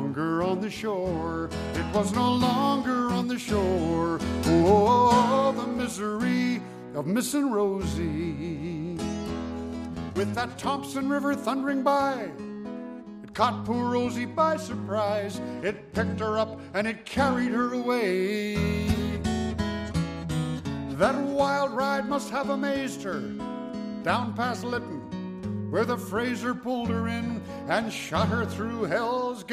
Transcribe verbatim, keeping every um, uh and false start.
longer on the shore. It was no longer on the shore. Oh, the misery of Missin' Rosie. With that Thompson River thundering by, it caught poor Rosie by surprise. It picked her up and it carried her away. That wild ride must have amazed her. Down past Lytton, where the Fraser pulled her in and shot her through Hell's Gate.